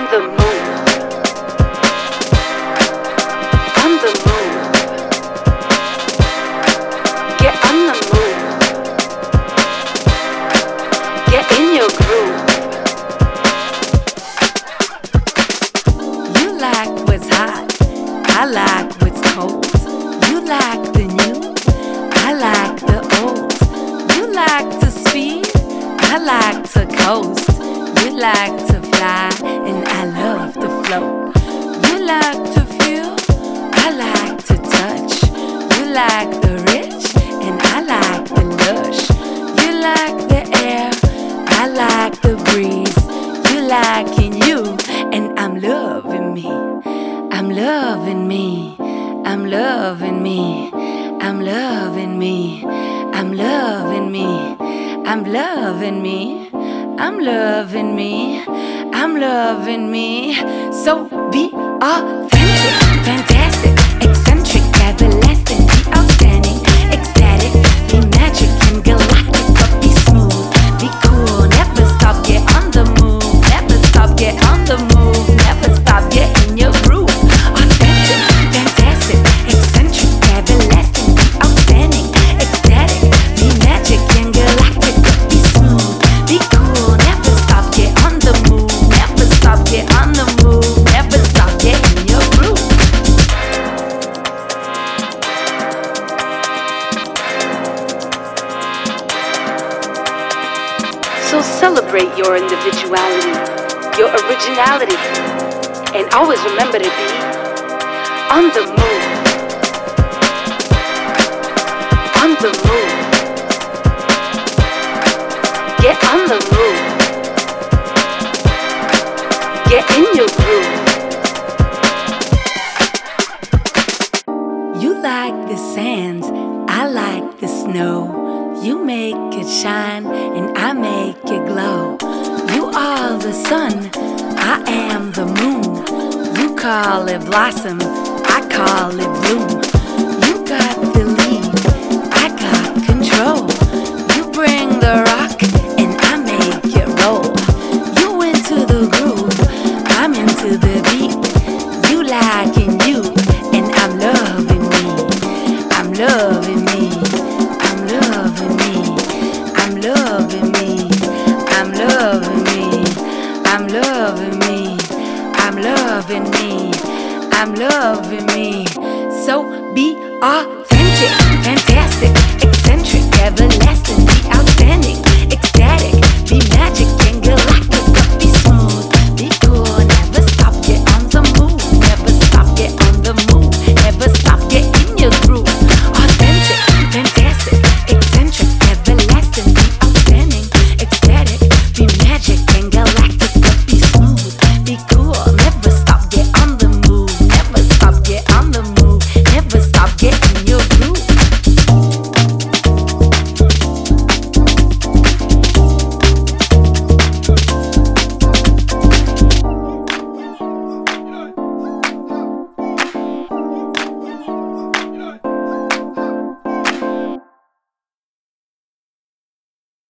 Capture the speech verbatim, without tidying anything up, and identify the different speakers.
Speaker 1: on the move. On the move. Get on the move. Get in your groove. You like what's hot, I like what's cold. You like the new, I like the old. You like to speed, I like to coast. You like to fly, and I love to float. You like to feel, I like to touch. You like the rich, and I like the lush. You like the air, I like the breeze. You liking you, and I'm loving me. I'm loving me. I'm loving me. I'm loving me. I'm loving me. I'm loving me. I'm loving me. I'm loving me. So be authentic, fantastic, eccentric, everlasting, be outstanding, ecstatic, be magic and galactic, but be smooth, be cool, never stop, get on the move, never stop, get on the move, never stop, get in your groove. Authentic, fantastic, eccentric, everlasting, be outstanding, ecstatic, be magic and galactic, but be smooth, be cool, never stop, get on the move, never stop, get on the move, never stop, get in your groove. So celebrate your individuality, your originality, and always remember to be on the move. On the move. Get on the move. Get in your groove. You like the sands, I like the snow. You make it shine and I make it glow. You are the sun, I am the moon. You call it blossom, I call it bloom. You got the lead, I got control. You bring the rock and I make it roll. You into the groove, I'm into the beat. You liking you and I'm loving me. I'm loving me. I'm loving me. I'm loving me. I'm loving me. I'm loving me. I'm loving me. I'm loving me. So be authentic, fantastic, eccentric, everlasting, be outstanding, ecstatic, be magic and galactic.